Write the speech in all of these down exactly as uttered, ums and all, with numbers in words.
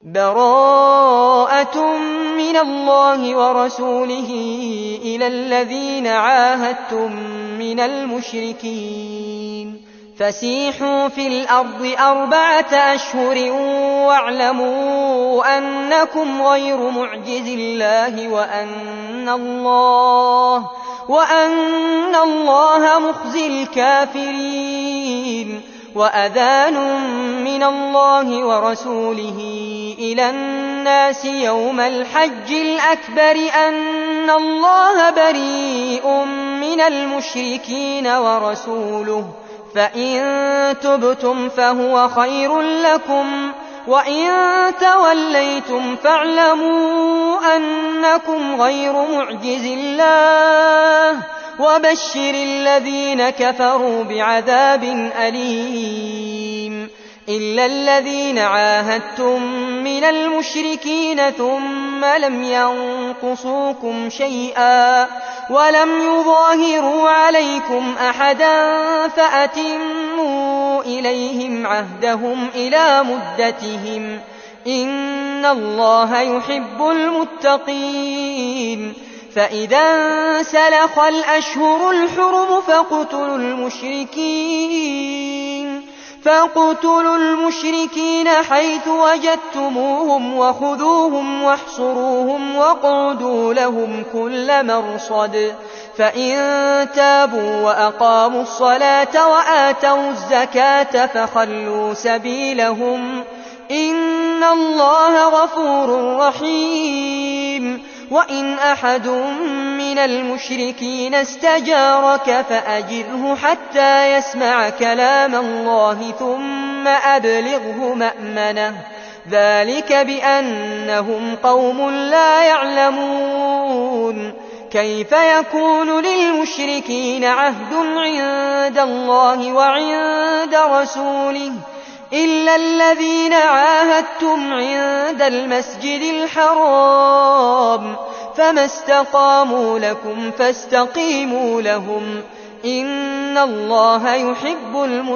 بَرَاءَةٌ مِّنَ اللَّهِ وَرَسُولِهِ إِلَى الَّذِينَ عَاهَدتُّم مِّنَ الْمُشْرِكِينَ فَسِيحُوا فِي الْأَرْضِ أَرْبَعَةَ أَشْهُرٍ وَاعْلَمُوا أَنَّكُمْ غَيْرُ مُعْجِزِي اللَّهِ وَأَنَّ اللَّهَ وَأَنَّ اللَّهَ مُخْزِي الْكَافِرِينَ وَأَذَانٌ مِّنَ اللَّهِ وَرَسُولِهِ إِلَى النَّاسِ يَوْمَ الْحَجِّ الْأَكْبَرِ أَنَّ اللَّهَ بَرِيءٌ مِّنَ الْمُشْرِكِينَ وَرَسُولُهُ فَإِن تُبْتُمْ فَهُوَ خَيْرٌ لَّكُمْ وَإِن تَوَلَّيْتُمْ فَاعْلَمُوا أَنَّكُمْ غَيْرُ مُعْجِزِي اللَّهِ وَبَشِّرِ الَّذِينَ كَفَرُوا بِعَذَابٍ أَلِيمٍ إِلَّا الَّذِينَ عَاهَدتُّم مِّنَ الْمُشْرِكِينَ ثُمَّ لَمْ يَنقُصُوكُمْ شَيْئًا وَلَمْ يُظَاهِرُوا عَلَيْكُمْ أَحَدًا فَأَتِمُّوا إِلَيْهِمْ عَهْدَهُمْ إِلَىٰ مُدَّتِهِمْ ۚ إِنَّ اللَّهَ يُحِبُّ الْمُتَّقِينَ فَإِذَا انسَلَخَ الْأَشْهُرُ الْحُرُمُ فَاقْتُلُوا الْمُشْرِكِينَ فاقتلوا المشركين حيث وجدتموهم وخذوهم واحصروهم واقعدوا لهم كل مرصد فإن تابوا وأقاموا الصلاة وآتوا الزكاة فخلوا سبيلهم إن الله غفور رحيم وإن أحد من المشركين استجارك فأجره حتى يسمع كلام الله ثم أبلغه مأمنه ذلك بأنهم قوم لا يعلمون كيف يكون للمشركين عهد عند الله وعند رسوله إلا الذين عاهدتم عند المسجد الحرام فما استقاموا لكم فاستقيموا لهم إن الله يحب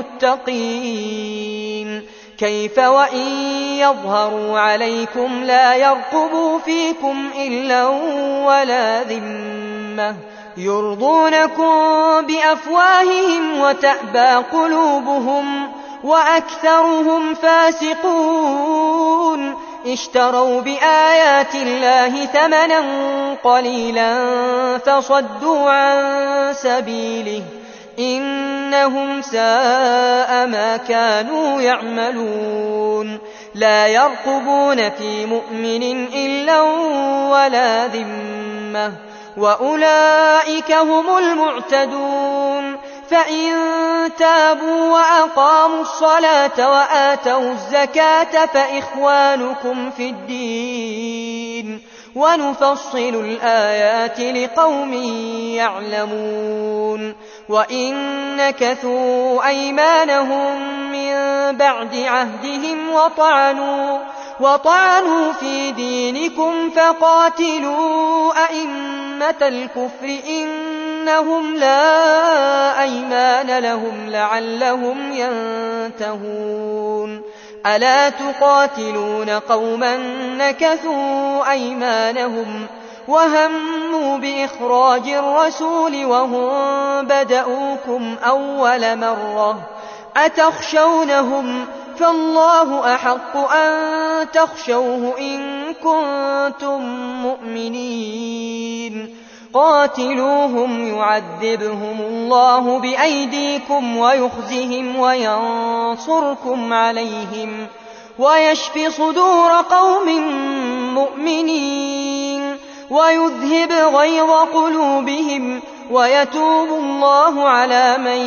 المتقين كيف وإن يظهروا عليكم لا يرقبوا فيكم إلا ولا ذمة يرضونكم بأفواههم وتأبى قلوبهم وأكثرهم فاسقون اشتروا بآيات الله ثمنا قليلا فصدوا عن سبيله إنهم ساء ما كانوا يعملون لا يرقبون في مؤمن إلا ولا ذمة وأولئك هم المعتدون فإن تابوا وأقاموا الصلاة وآتوا الزكاة فإخوانكم في الدين ونفصل الآيات لقوم يعلمون وإن نكثوا أيمانهم من بعد عهدهم وطعنوا وطعنوا في دينكم فقاتلوا أئمة الكفر إنهم لا أيمان لهم لعلهم ينتهون ألا تقاتلون قوما نكثوا أيمانهم وهموا بإخراج الرسول وهم بدؤوكم أول مرة أتخشونهم فالله أحق أن تخشوه إن كنتم مؤمنين قاتلوهم يعذبهم الله بأيديكم ويخزهم وينصركم عليهم ويشفي صدور قوم مؤمنين ويذهب غيظ قلوبهم ويتوب الله على من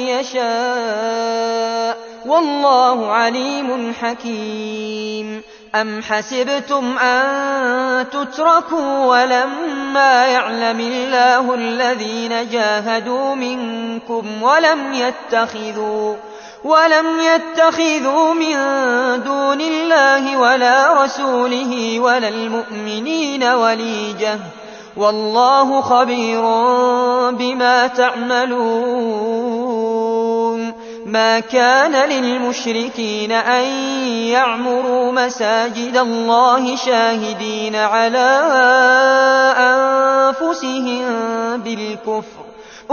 يشاء والله عليم حكيم أم حسبتم أن تتركوا ولما يعلم الله الذين جاهدوا منكم ولم يتخذوا ولم يتخذوا من دون الله ولا رسوله ولا المؤمنين وليجة والله خبير بما تعملون ما كان للمشركين أن يعمروا مساجد الله شاهدين على أنفسهم بالكفر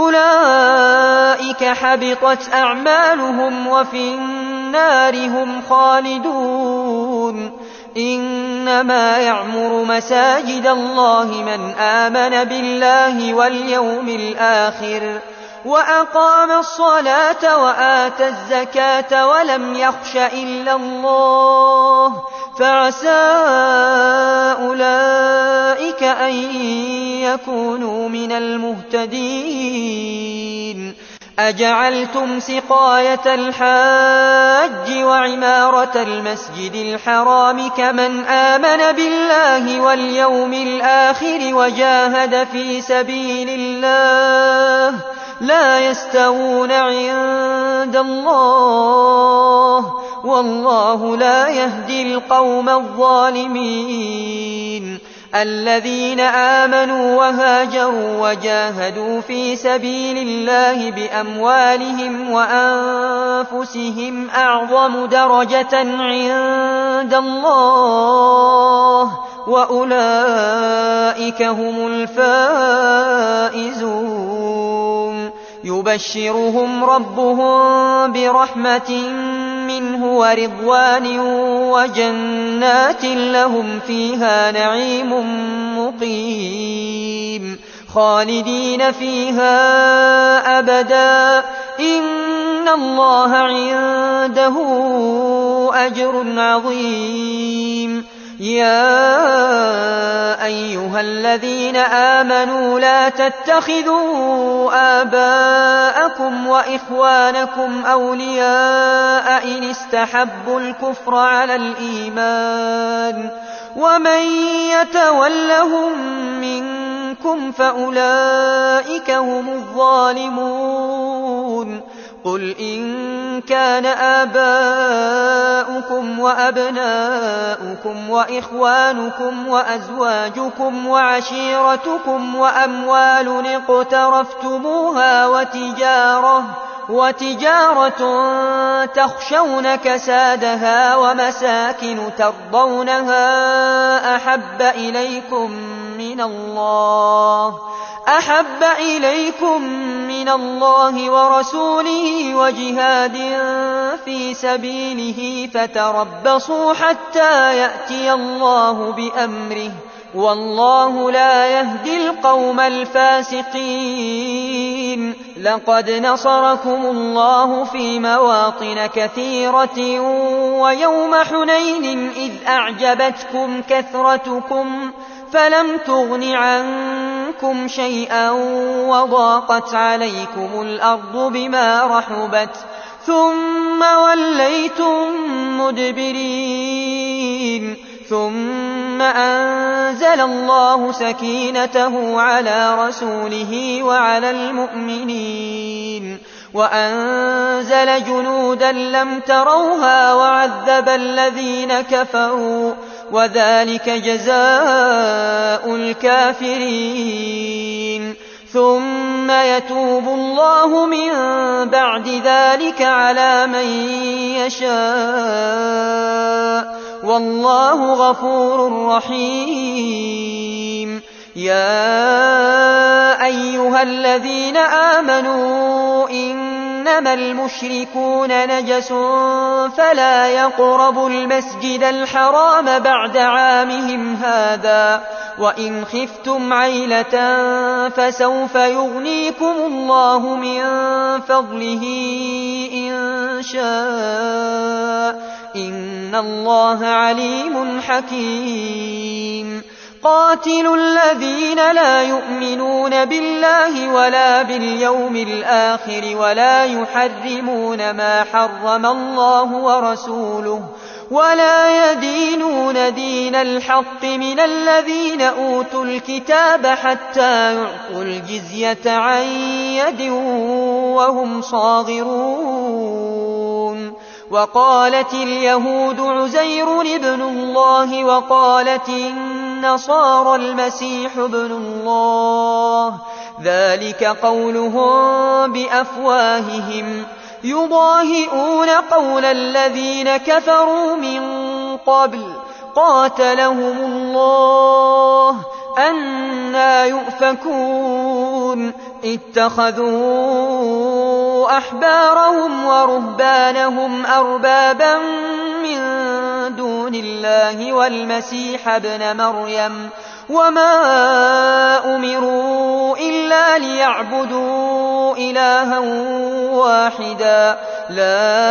أولئك حبطت أعمالهم وفي النار هم خالدون إنما يعمر مساجد الله من آمن بالله واليوم الآخر وأقام الصلاة وآتى الزكاة ولم يخش إلا الله فعسى أولئك أن يكونوا من المهتدين أجعلتم سقاية الحاج وعمارة المسجد الحرام كمن آمن بالله واليوم الآخر وجاهد في سبيل الله لا يستوون عند الله والله لا يهدي القوم الظالمين الذين آمنوا وهاجروا وجاهدوا في سبيل الله بأموالهم وأنفسهم أعظم درجة عند الله وأولئك هم الفائزون يبشرهم ربهم برحمة منه ورضوان وجنات لهم فيها نعيم مقيم خالدين فيها أبدا إن الله عنده أجر عظيم يا أيها الذين آمنوا لا تتخذوا آباءكم وإخوانكم أولياء إن استحبوا الكفر على الإيمان ومن يتولهم منكم فأولئك هم الظالمون قل إن كان آباؤكم وأبناؤكم وإخوانكم وأزواجكم وعشيرتكم وأموال اقترفتموها وتجارة وتجارة تخشون كسادها ومساكن ترضونها أحب إليكم من الله أحب إليكم من الله ورسوله وجهاد في سبيله فتربصوا حتى يأتي الله بأمره والله لا يهدي القوم الفاسقين لقد نصركم الله في مواطن كثيرة ويوم حنين إذ أعجبتكم كثرتكم فلم تغن عنكم شيئا وضاقت عليكم الأرض بما رحبت ثم وليتم مدبرين ثم أنزل الله سكينته على رسوله وعلى المؤمنين وأنزل جنودا لم تروها وعذب الذين كفروا وذلك جزاء الكافرين ثم يتوب الله من بعد ذلك على من يشاء والله غفور رحيم يا أيها الذين آمنوا إنما المشركون نجس فلا يقربوا المسجد الحرام بعد عامهم هذا وإن خفتم عيلة فسوف يغنيكم الله من فضله إن شاء إن الله عليم حكيم قاتلوا الذين لا يؤمنون بالله ولا باليوم الآخر ولا يحرمون ما حرم الله ورسوله ولا يدينون دين الحق من الذين أوتوا الكتاب حتى يعطوا الجزية عن يد وهم صاغرون وقالت اليهود عزير ابن الله وقالت النصارى المسيح ابن الله ذلك قولهم بأفواههم يضاهئون قول الذين كفروا من قبل قاتلهم الله أنى يؤفكون اتخذوا أحبارهم ورهبانهم أربابا من دون الله والمسيح ابن مريم وما أمروا إلا ليعبدوا إلها واحدا لا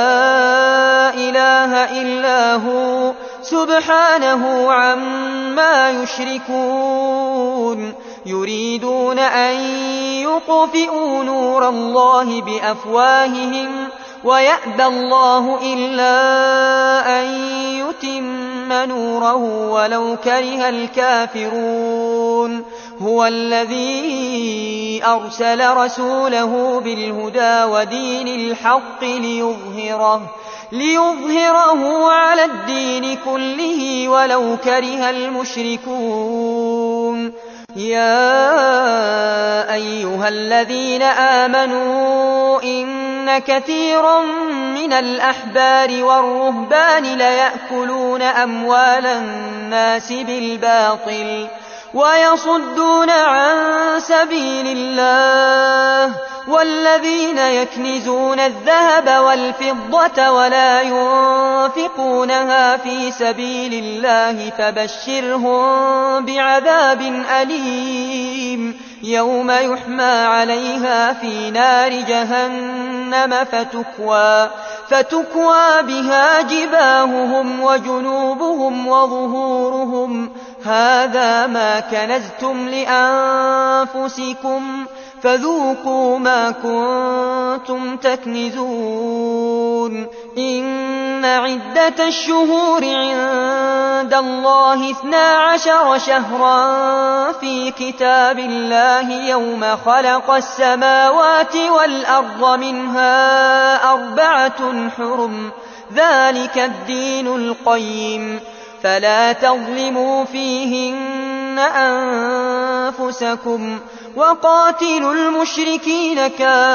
إله إلا هو سبحانه عما يشركون يريدون أن يطفئوا نور الله بأفواههم ويأبى الله إلا أن يتم نوره ولو كره الكافرون هو الذي أرسل رسوله بالهدى ودين الحق ليظهره ليظهره على الدين كله ولو كره المشركون يا أيها الذين آمنوا إن كثيرا من الأحبار والرهبان ليأكلون أموال الناس بالباطل ويصدون عن سبيل الله والذين يكنزون الذهب والفضة ولا ينفقونها في سبيل الله فبشرهم بعذاب أليم يوم يحمى عليها في نار جهنم فتكوى, فتكوى بها جباههم وجنوبهم وظهورهم هذا ما كنزتم لأنفسكم فذوقوا ما كنتم تكنزون إن عدة الشهور عند الله اثنا عشر شهرا في كتاب الله يوم خلق السماوات والأرض منها أربعة حرم ذلك الدين القيم فلا تظلموا فيهن أنفسكم وقاتلوا المشركين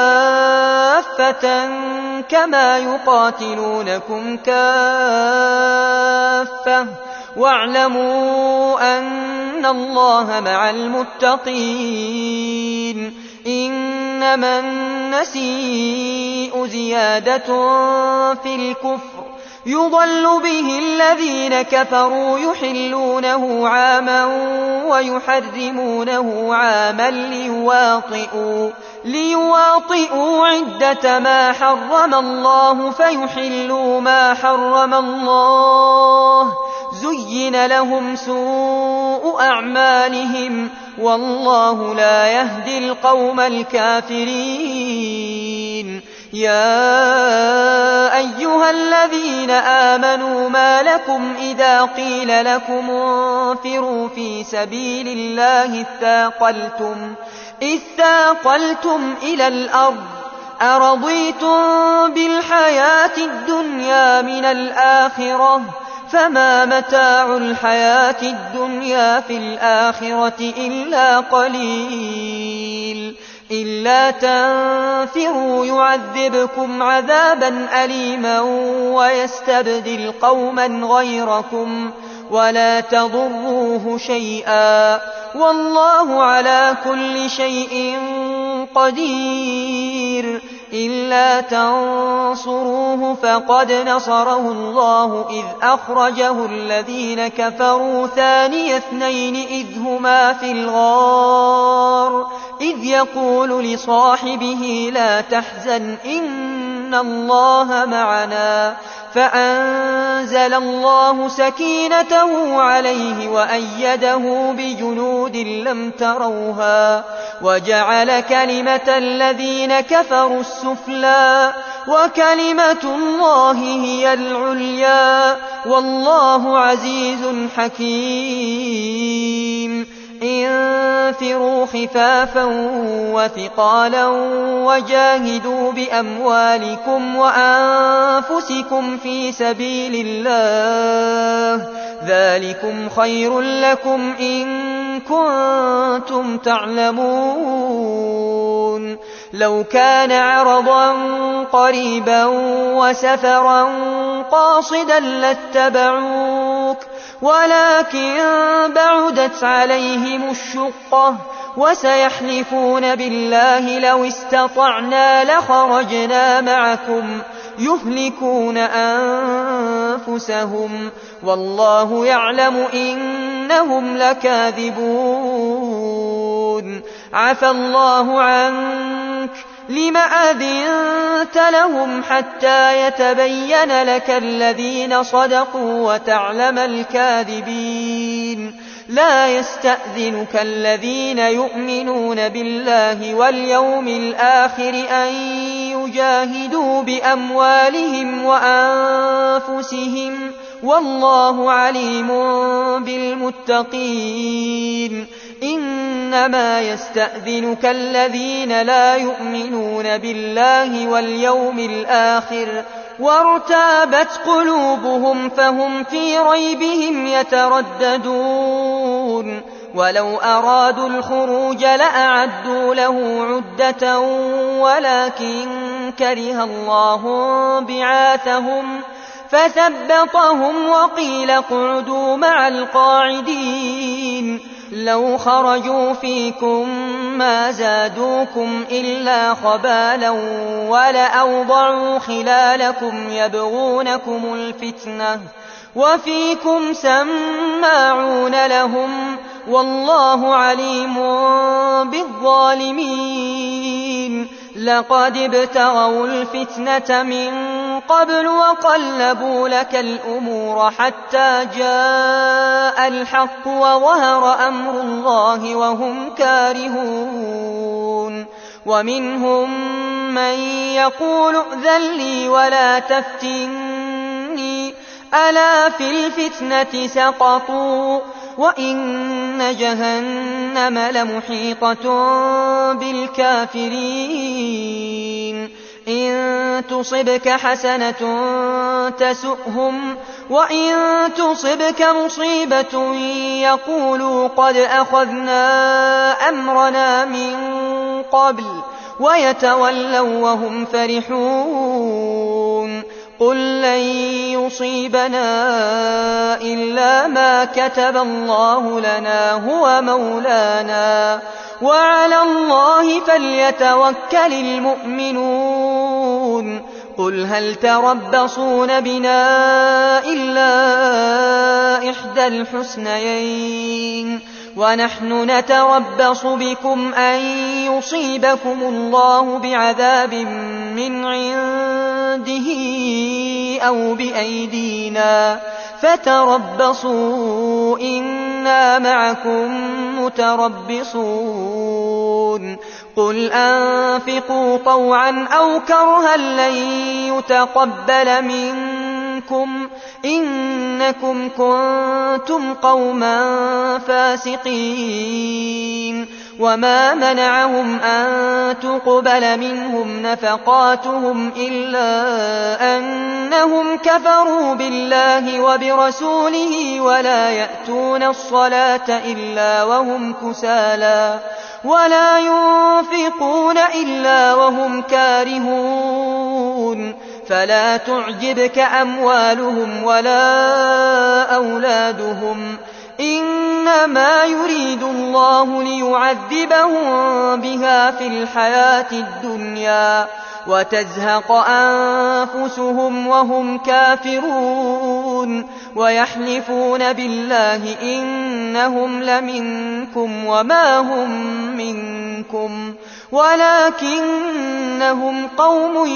كافة كما يقاتلونكم كافة واعلموا أن الله مع المتقين إنما النسيء زيادة في الكفر يضل به الذين كفروا يحلونه عاما ويحرمونه عاما ليواطئوا, ليواطئوا عدة ما حرم الله فيحلوا ما حرم الله زين لهم سوء أعمالهم والله لا يهدي القوم الكافرين يا أيها الذين آمنوا ما لكم إذا قيل لكم انفروا في سبيل الله اثاقلتم, اثاقلتم إلى الأرض أرضيتم بالحياة الدنيا من الآخرة فما متاع الحياة الدنيا في الآخرة إلا قليل إلا تنفروا يعذبكم عذابا أليما ويستبدل قوما غيركم ولا تضروه شيئا والله على كل شيء قدير إلا تنصروه فقد نصره الله إذ أخرجه الذين كفروا ثاني اثنين إذ هما في الغار إذ يقول لصاحبه لا تحزن إن الله معنا فأنزل الله سكينته عليه وأيده بجنود لم تروها وجعل كلمة الذين كفروا السفلى وكلمة الله هي العليا والله عزيز حكيم انفروا خفافا وثقالا وجاهدوا بأموالكم وأنفسكم في سبيل الله ذلكم خير لكم إن كنتم تعلمون يشركون لو كان عرضا قريبا وسفرا قاصدا لاتبعوك ولكن بعدت عليهم الشقة وسيحلفون بالله لو استطعنا لخرجنا معكم يهلكون أنفسهم والله يعلم إنهم لكاذبون عفى الله عنك لم أذنت لهم حتى يتبين لك الذين صدقوا وتعلم الكاذبين لا يستأذنك الذين يؤمنون بالله واليوم الآخر أن يجاهدوا بأموالهم وأنفسهم والله عليم بالمتقين إنما يستأذنك الذين لا يؤمنون بالله واليوم الآخر وارتابت قلوبهم فهم في ريبهم يترددون ولو أرادوا الخروج لأعدوا له عدة ولكن كره الله بعاثهم فثبطهم وقيل اقعدوا مع القاعدين لو خرجوا فيكم ما زادوكم إلا خبالا ولأوضعوا خلالكم يبغونكم الفتنة وفيكم سماعون لهم والله عليم بالظالمين لقد ابتغوا الفتنة من قبل وقلبوا لك الأمور حتى جاء الحق وظهر أمر الله وهم كارهون ومنهم من يقول ائذن لي ولا تفتني ألا في الفتنة سقطوا وإن جهنم لمحيطة بالكافرين إن تصبك حسنة تسؤهم وإن تصبك مصيبة يقولوا قد أخذنا أمرنا من قبل ويتولوا وهم فرحون قل لن يصيبنا إلا ما كتب الله لنا هو مولانا وعلى الله فليتوكل المؤمنون قل هل تربصون بنا إلا إحدى الحسنيين ونحن نتربص بكم أن يصيبكم الله بعذاب من عنده أو بأيدينا فتربصوا إنا معكم متربصون قل أنفقوا طوعا أو كرها لن يتقبل منكم إنكم كنتم قوما فاسقين وما منعهم أن تقبل منهم نفقاتهم إلا أنهم كفروا بالله وبرسوله ولا يأتون الصلاة إلا وهم كسالى ولا ينفقون إلا وهم كارهون فلا تعجبك أموالهم ولا أولادهم إنما يريد الله ليعذبهم بها في الحياة الدنيا وتزهق أنفسهم وهم كافرون ويحلفون بالله إنهم لمنكم وما هم منكم ولكنهم قوم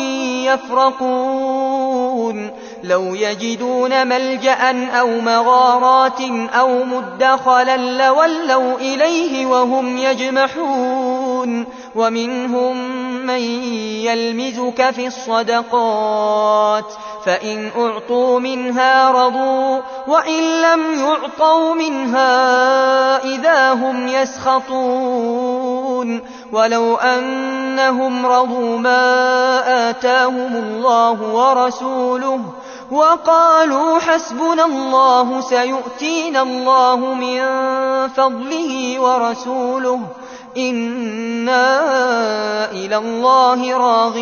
يفرقون لو يجدون ملجأ أو مغارات أو مدخلا لولوا إليه وهم يجمحون ومنهم من يلمزك في الصدقات فإن أعطوا منها رضوا وإن لم يعطوا منها إذا هم يسخطون ولو أنهم رضوا ما آتاهم الله ورسوله وقالوا حسبنا الله سيؤتينا الله من فضله ورسوله إنا إلى الله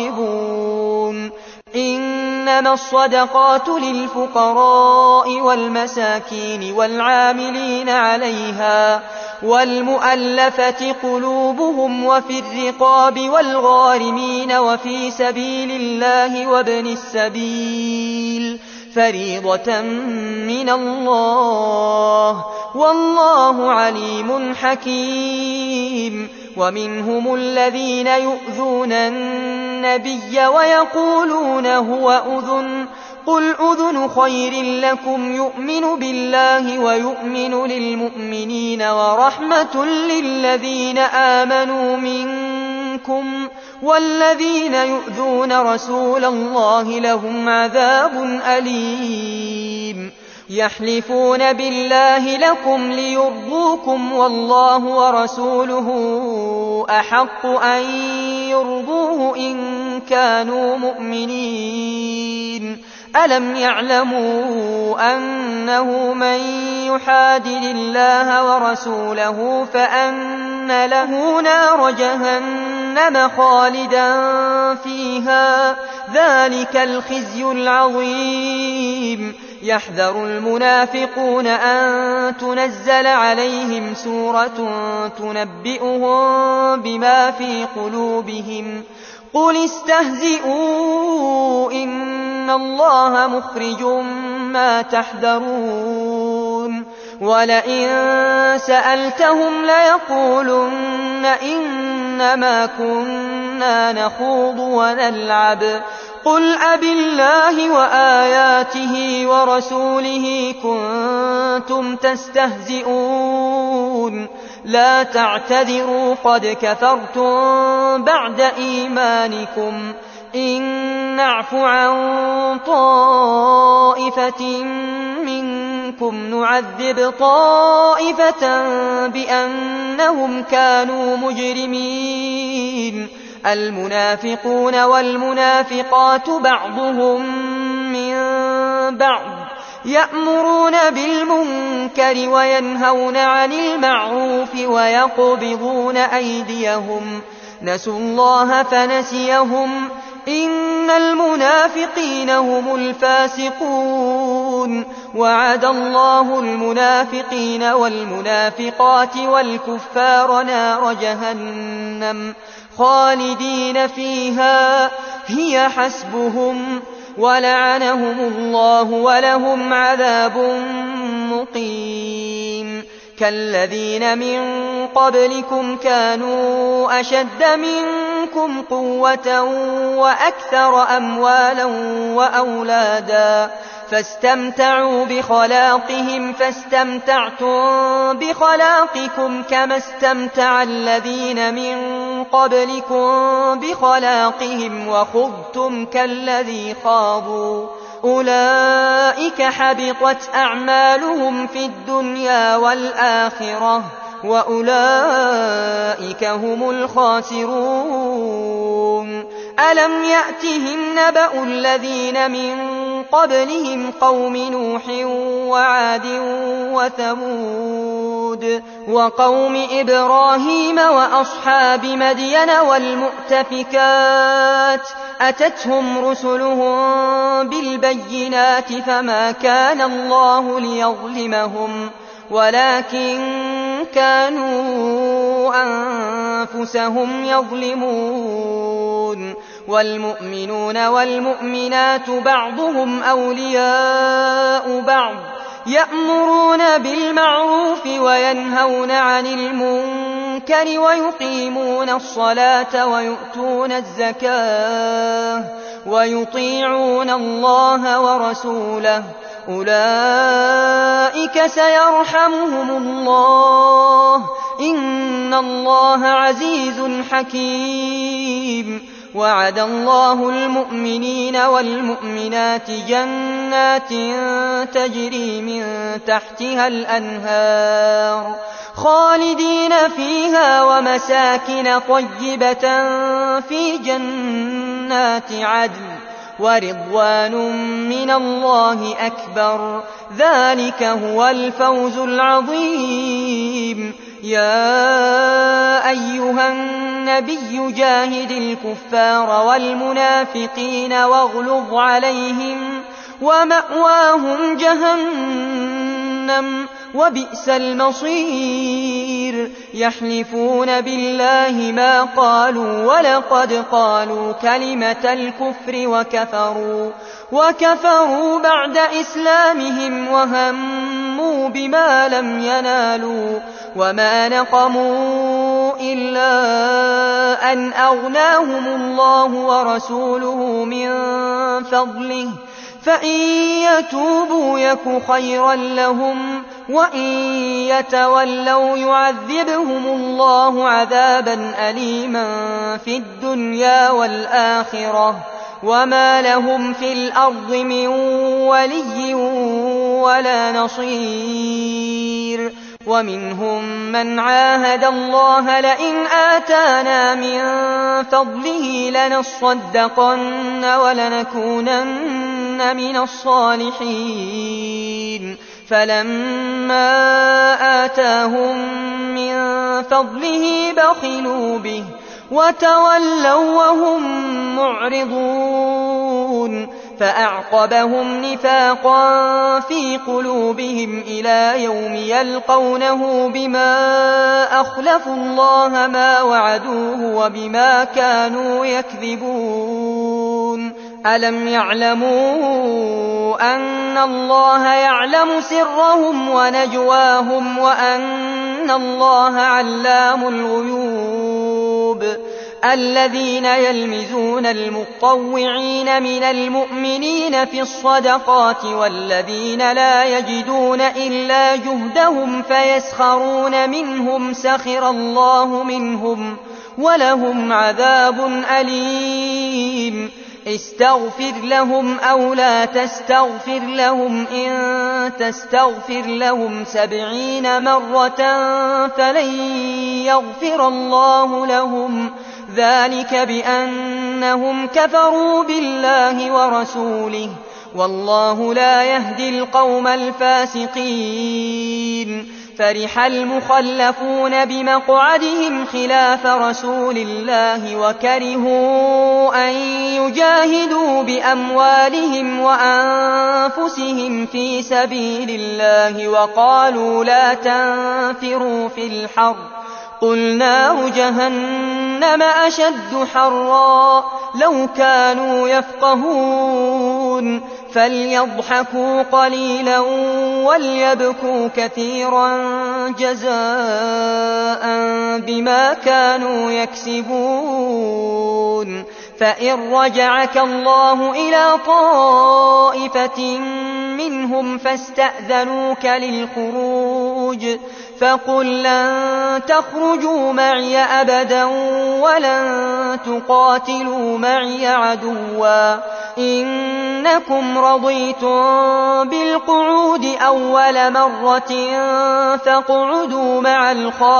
راغبون إنما الصدقات للفقراء والمساكين والعاملين عليها والمؤلفة قلوبهم وفي الرقاب والغارمين وفي سبيل الله وابن السبيل فريضة من الله والله عليم حكيم. ومنهم الذين يؤذون النبي ويقولون هو أذن قل أذن خير لكم يؤمن بالله ويؤمن للمؤمنين ورحمة للذين آمنوا منكم والذين يؤذون رسول الله لهم عذاب أليم. يحلفون بالله لكم ليرضوكم والله ورسوله أحق أن يرضوه إن كانوا مؤمنين. ألم يعلموا أنه من يحادد الله ورسوله فأن له نار جهنم خالدا فيها ذلك الخزي العظيم. يحذر المنافقون أن تنزل عليهم سورة تنبئهم بما في قلوبهم قل استهزئوا إن الله مخرج ما تحذرون. ولئن سألتهم ليقولن إنما كنا نخوض ونلعب قل أبالله وآياته ورسوله كنتم تستهزئون لا تعتذروا قد كفرتم بعد إيمانكم إن نعف عن طائفة منكم نعذب طائفة بأنهم كانوا مجرمين. المنافقون والمنافقات بعضهم من بعض يأمرون بالمنكر وينهون عن المعروف ويقبضون أيديهم نسوا الله فنسيهم إن المنافقين هم الفاسقون. وعد الله المنافقين والمنافقات والكفار نار جهنم خالدين فيها هي حسبهم ولعنهم الله ولهم عذاب مقيم. كالذين من قبلكم كانوا أشد منكم قوة وأكثر أموالا وأولادا فاستمتعوا بخلاقهم فاستمتعتم بخلاقكم كما استمتع الذين من قبلكم بخلاقهم وخضتم كالذي خاضوا أولئك حبطت أعمالهم في الدنيا والآخرة وأولئك هم الخاسرون. ألم يأتهم نبأ الذين من قبلهم قوم نوح وعاد وثمود وقوم إبراهيم وأصحاب مدين والمؤتفكات أتتهم رسلهم بالبينات فما كان الله ليظلمهم ولكن كانوا أنفسهم يظلمون. والمؤمنون والمؤمنات بعضهم أولياء بعض يأمرون بالمعروف وينهون عن المنكر ويقيمون الصلاة ويؤتون الزكاة ويطيعون الله ورسوله أولئك سيرحمهم الله إن الله عزيز حكيم. وعد الله المؤمنين والمؤمنات جنات تجري من تحتها الأنهار خالدين فيها ومساكن طيبة في جنات عدن ورضوان من الله أكبر ذلك هو الفوز العظيم. يا أيها النبي جاهد الكفار والمنافقين واغلظ عليهم ومأواهم جهنم وبئس المصير يحلفون بالله ما قالوا ولقد قالوا كلمة الكفر وكفروا وكفروا بعد إسلامهم وهموا بما لم ينالوا وما نقموا إلا أن أغناهم الله ورسوله من فضله فإن يتوبوا يك خيرا لهم وإن يتولوا يعذبهم الله عذابا أليما في الدنيا والآخرة وما لهم في الأرض من ولي ولا نصير ومنهم من عاهد الله لئن آتانا من فضله لنصدقن ولنكونن من الصالحين فلما آتاهم من فضله بخلوا به وتولوا وهم معرضون فأعقبهم نفاقا في قلوبهم إلى يوم يلقونه بما أخلفوا الله ما وعدوه وبما كانوا يكذبون ألم يعلموا أن الله يعلم سرهم ونجواهم وأن الله علام الغيوب الذين يلمزون المطوعين من المؤمنين في الصدقات والذين لا يجدون إلا جهدهم فيسخرون منهم سخر الله منهم ولهم عذاب أليم استغفر لهم أو لا تستغفر لهم إن تستغفر لهم سبعين مرة فلن يغفر الله لهم ذلك بأنهم كفروا بالله ورسوله والله لا يهدي القوم الفاسقين فرح المخلفون بمقعدهم خلاف رسول الله وكرهوا أن يجاهدوا بأموالهم وأنفسهم في سبيل الله وقالوا لا تنفروا في الحر قل نار جهنم أشد حرا لو كانوا يفقهون فليضحكوا قليلا وليبكوا كثيرا جزاء بما كانوا يكسبون فإن رجعك الله إلى طائفة منهم فاستأذنوك للخروج فقل لن تخرجوا معي أبدا ولن تقاتلوا معي عدوا إنكم رضيتم بالقعود أول مرة فاقعدوا مع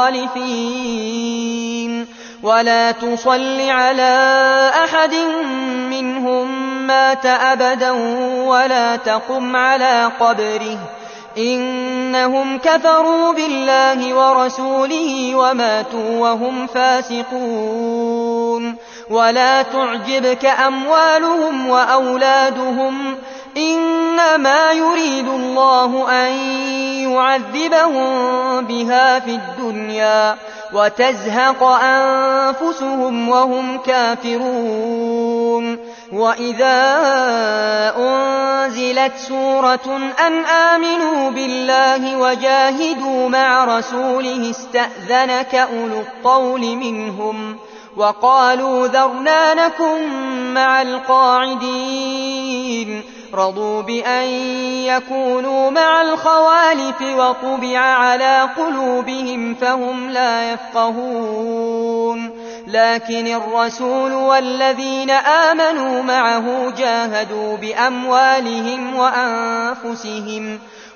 الخالفين ولا تصل على أحد منهم مات أبدا ولا تقم على قبره إنهم كفروا بالله ورسوله وماتوا وهم فاسقون ولا تعجبك أموالهم وأولادهم إنما يريد الله أن يعذبهم بها في الدنيا وتزهق أنفسهم وهم كافرون وإذا أنزلت سورة أن آمنوا بالله وجاهدوا مع رسوله استأذنك أولو الطول منهم وقالوا ذرنا نكن مع القاعدين رضوا بأن يكونوا مع الخوالف وطبع على قلوبهم فهم لا يفقهون لكن الرسول والذين آمنوا معه جاهدوا بأموالهم وأنفسهم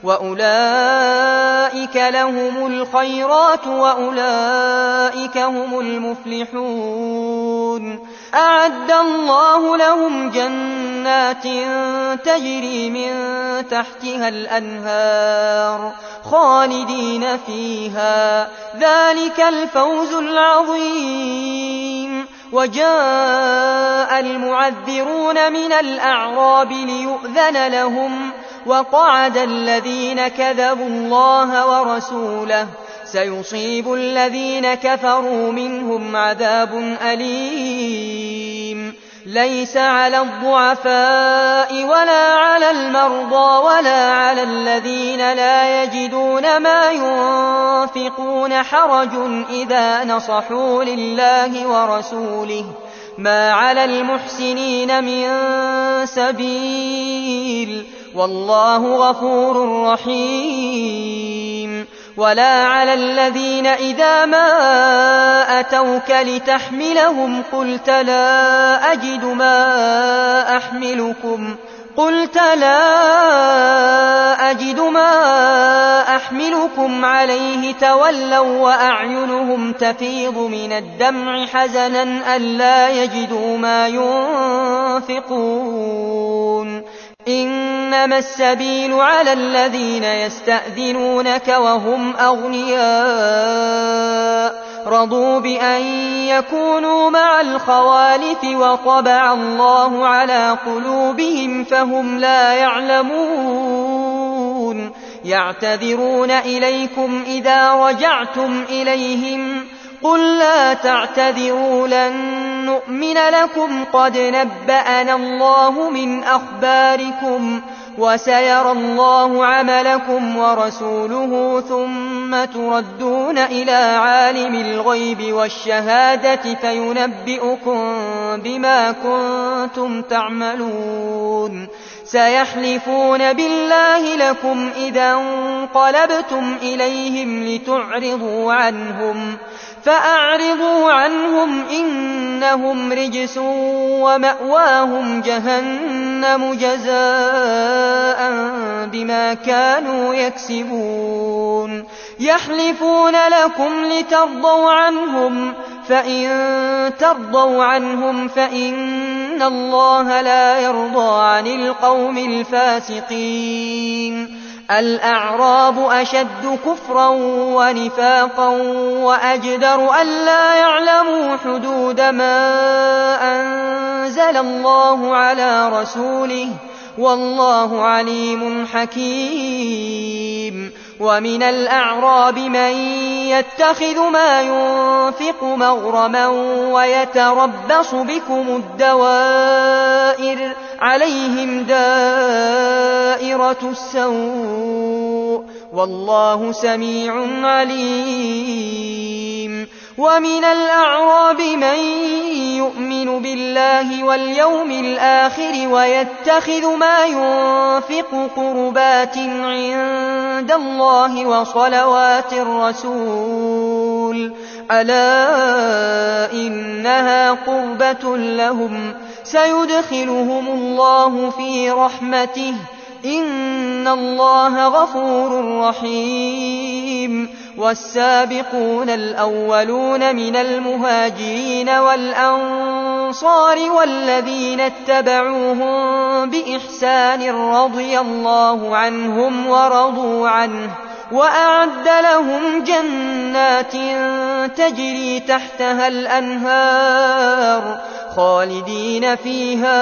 وأولئك لهم الخيرات وأولئك هم المفلحون أعد الله لهم جنات جنات تجري من تحتها الأنهار خالدين فيها ذلك الفوز العظيم. وجاء المعذرون من الأعراب ليؤذن لهم وقعد الذين كذبوا الله ورسوله سيصيب الذين كفروا منهم عذاب أليم. ليس على الضعفاء ولا على المرضى ولا على الذين لا يجدون ما ينفقون حرج إذا نصحوا لله ورسوله ما على المحسنين من سبيل والله غفور رحيم. ولا على الذين إذا ما أتوك لتحملهم قلت لا أجد ما أحملكم قلت لا أجد ما أحملكم عليه تولوا وأعينهم تفيض من الدمع حزنا ألا يجدوا ما ينفقون. إنما السبيل على الذين يستأذنونك وهم أغنياء رضوا بأن يكونوا مع الخوالف وطبع الله على قلوبهم فهم لا يعلمون. يعتذرون إليكم إذا رجعتم إليهم قل لا تعتذروا لن نؤمن لكم قد نبأنا الله من أخباركم وسيرى الله عملكم ورسوله ثم تردون إلى عالم الغيب والشهادة فينبئكم بما كنتم تعملون. سيحلفون بالله لكم إذا انقلبتم إليهم لتعرضوا عنهم فأعرضوا عنهم إنهم رجس ومأواهم جهنم جزاء بما كانوا يكسبون. يحلفون لكم لترضوا عنهم فإن ترضوا عنهم فإن الله لا يرضى عن القوم الفاسقين. الأعراب أشد كفرا ونفاقا وأجدر ألا يعلموا حدود ما أنزل الله على رسوله والله عليم حكيم. ومن الأعراب من يتخذ ما ينفق مغرما ويتربص بكم الدوائر عليهم دائرة السوء والله سميع عليم. ومن الأعراب من يؤمن بالله واليوم الآخر ويتخذ ما ينفق قربات عند الله وصلوات الرسول ألا إنها قربة لهم سيدخلهم الله في رحمته إن الله غفور رحيم. والسابقون الأولون من المهاجرين والأنصار والذين اتبعوهم بإحسان رضي الله عنهم ورضوا عنه وأعد لهم جنات تجري تحتها الأنهار خالدين فيها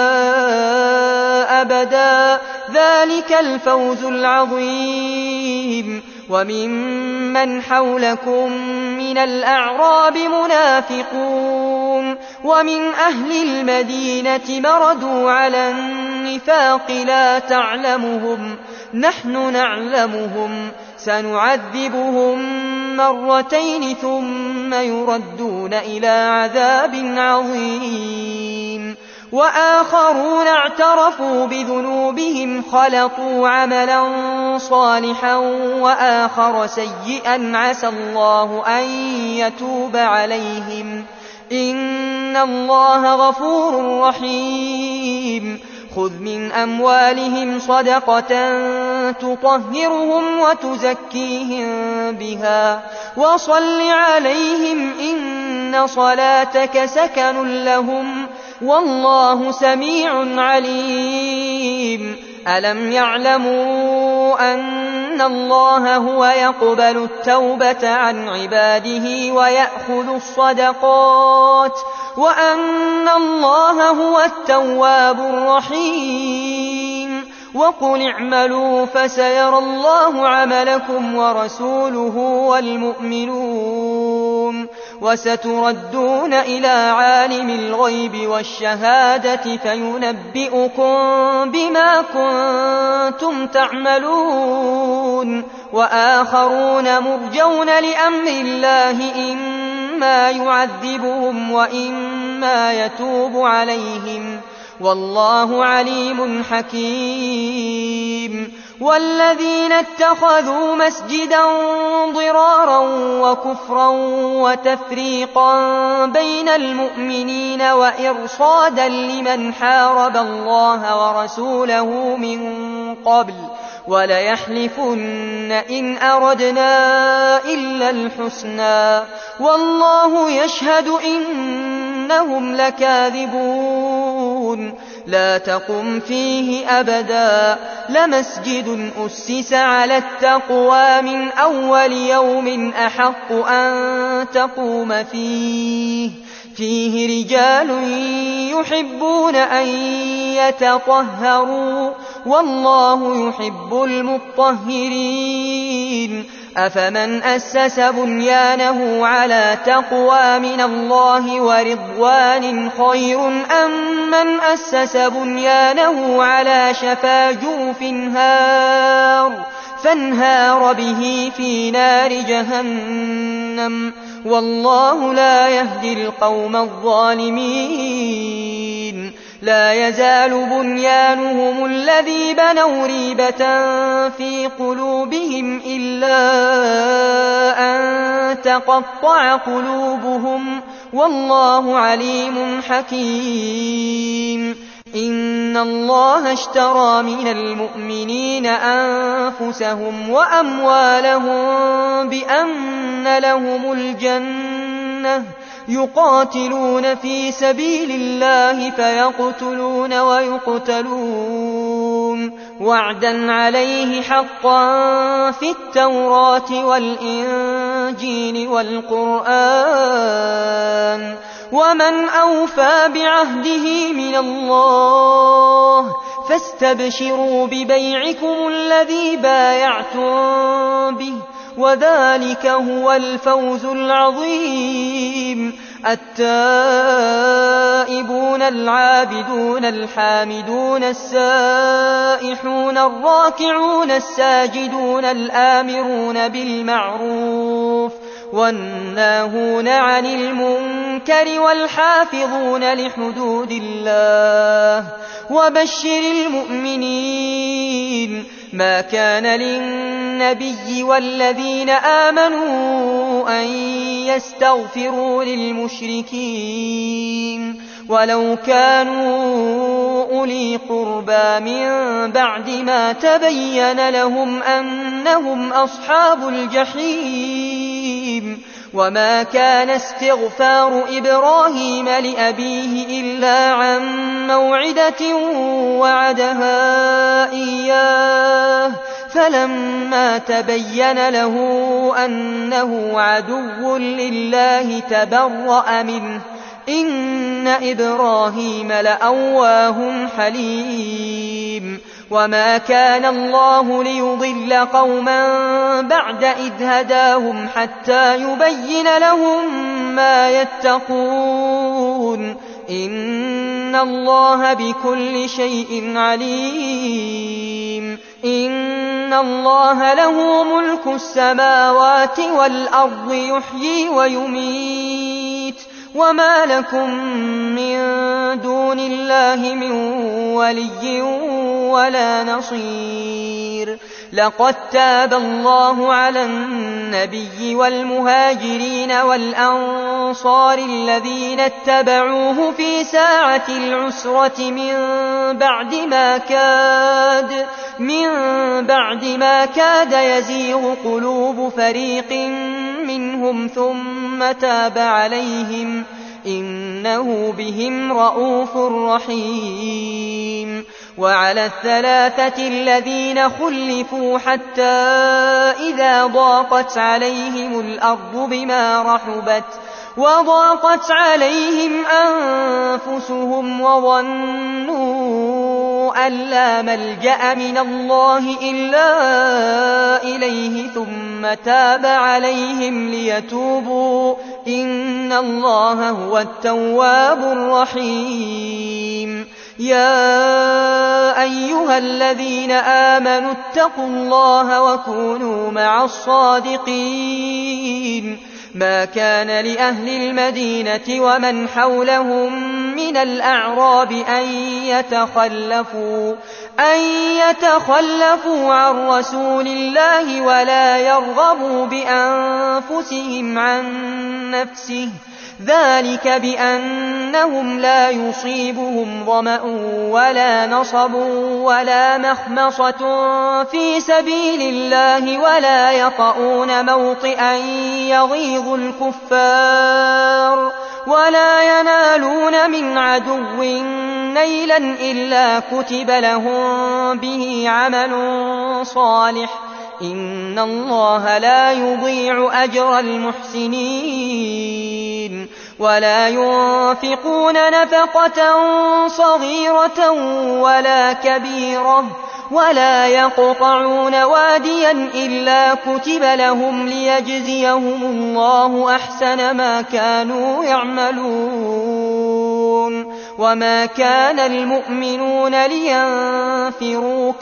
أبدا ذلك الفوز العظيم. وممن حولكم من الأعراب منافقون ومن أهل المدينة مردوا على النفاق لا تعلمهم نحن نعلمهم سنعذبهم مرتين ثم يردون إلى عذاب عظيم. وآخرون اعترفوا بذنوبهم خلطوا عملا صالحا وآخر سيئا عسى الله أن يتوب عليهم إن الله غفور رحيم. خذ من أموالهم صدقة تطهرهم وتزكيهم بها وصل عليهم إن صلاتك سكن لهم والله سميع عليم. ألم يعلموا أن الله هو يقبل التوبة عن عباده ويأخذ الصدقات وأن الله هو التواب الرحيم؟ وقل اعملوا فسيرى الله عملكم ورسوله والمؤمنون وستردون إلى عالم الغيب والشهادة فينبئكم بما كنتم تعملون. وآخرون مرجون لأمر الله إما يعذبهم وإما يتوب عليهم والله عليم حكيم. والذين اتخذوا مسجدا ضرارا وكفرا وتفريقا بين المؤمنين وإرصادا لمن حارب الله ورسوله من قبل وليحلفن إن أردنا إلا الحسنى والله يشهد إنهم لكاذبون. لا تقم فيه أبدا لمسجد أسس على التقوى من أول يوم أحق أن تقوم فيه فيه رجال يحبون أن يتطهروا والله يحب المطهرين. أفمن أسس بنيانه على تقوى من الله ورضوان خير أم من أسس بنيانه على شفا جرف هار فانهار به في نار جهنم والله لا يهدي القوم الظالمين. لا يزال بنيانهم الذي بنوا ريبة في قلوبهم إلا أن تقطع قلوبهم والله عليم حكيم. إن الله اشترى من المؤمنين أنفسهم وأموالهم بأن لهم الجنة يقاتلون في سبيل الله فيقتلون ويقتلون وعدا عليه حقا في التوراة والإنجيل والقرآن ومن أوفى بعهده من الله فاستبشروا ببيعكم الذي بايعتم به وذلك هو الفوز العظيم. التائبون العابدون الحامدون السائحون الراكعون الساجدون الآمرون بالمعروف والناهون عن المنكر والحافظون لحدود الله وبشر المؤمنين. ما كان للنبي والذين آمنوا أن يستغفروا للمشركين ولو كانوا أولي قربى من بعد ما تبين لهم أنهم أصحاب الجحيم. وما كان استغفار إبراهيم لأبيه إلا عن موعدة وعدها إياه فلما تبين له أنه عدو لله تبرأ منه إن إبراهيم لأواه حليم. وما كان الله ليضل قوما بعد إذ هداهم حتى يبين لهم ما يتقون إن الله بكل شيء عليم. إن الله له ملك السماوات والأرض يحيي ويميت وما لكم من دون الله من ولي ولا نصير. لقد تاب الله على النبي والمهاجرين والأنصار الذين اتبعوه في ساعة العسرة من بعد ما كاد من بعد ما كاد يزيغ قلوب فريق منهم ثم تاب عليهم إنه بهم رءوف رحيم. وعلى الثلاثة الذين خلفوا حتى إذا ضاقت عليهم الأرض بما رحبت وضاقت عليهم أنفسهم وظنوا أن لا ملجأ من الله إلا إليه ثم تاب عليهم ليتوبوا إن الله هو التواب الرحيم. يا أيها الذين آمنوا اتقوا الله وكونوا مع الصادقين. ما كان لأهل المدينة ومن حولهم من الأعراب أن يتخلفوا أن يتخلفوا عن رسول الله ولا يرغبوا بأنفسهم عن نفسه، ذلك بأنهم لا يصيبهم ظمأ ولا نصب ولا مخمصة في سبيل الله ولا يطؤون موطئا يغيظ الكفار ولا ينالون من عدو نيلا إلا كتب لهم به عمل صالح إن الله لا يضيع أجر المحسنين. ولا ينفقون نفقة صغيرة ولا كبيرة ولا يقطعون واديا إلا كتب لهم ليجزيهم الله أحسن ما كانوا يعملون. وما كان المؤمنون لينفروا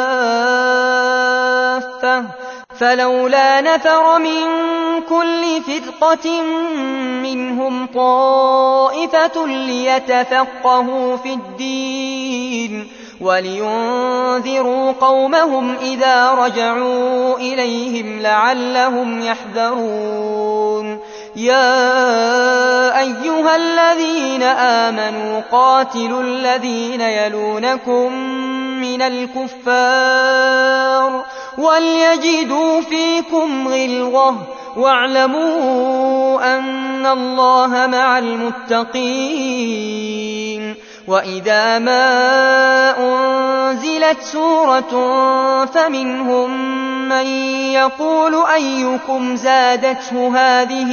كافة فلولا نفر من كل فرقة منهم طائفة ليتفقهوا في الدين ولينذروا قومهم إذا رجعوا إليهم لعلهم يحذرون. يا أيها الذين آمنوا قاتلوا الذين يلونكم من الكفار وليجدوا فيكم غلظة واعلموا أن الله مع المتقين. وإذا ما أنزلت سورة فمنهم من يقول أيكم زادته هذه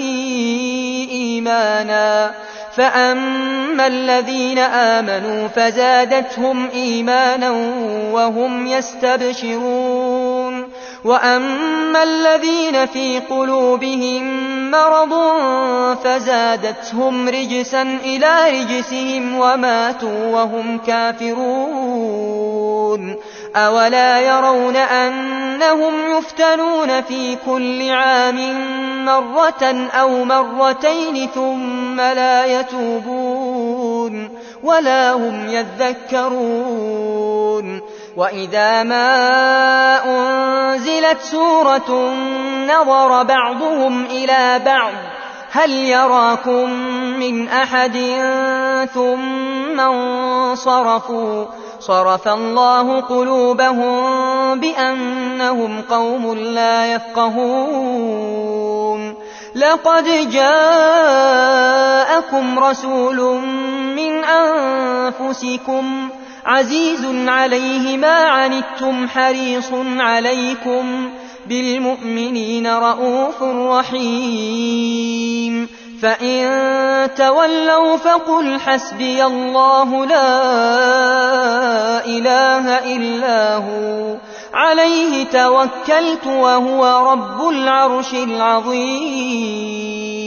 إيمانا فأما الذين آمنوا فزادتهم إيمانا وهم يستبشرون وأما الذين في قلوبهم مرض فزادتهم رجسا إلى رجسهم وماتوا وهم كافرون. أولا يرون أنهم يفتنون في كل عام مرة أو مرتين ثم لا يتوبون ولا هم يذكرون. وإذا ما أنزلت سورة نظر بعضهم إلى بعض هل يراكم من أحد ثم انصرفوا صرف الله قلوبهم بأنهم قوم لا يفقهون. لقد جاءكم رسول من أنفسكم عزيز عليه ما عنتم حريص عليكم بالمؤمنين رءوف رحيم. فإن تولوا فقل حسبي الله لا إله إلا هو عليه توكلت وهو رب العرش العظيم.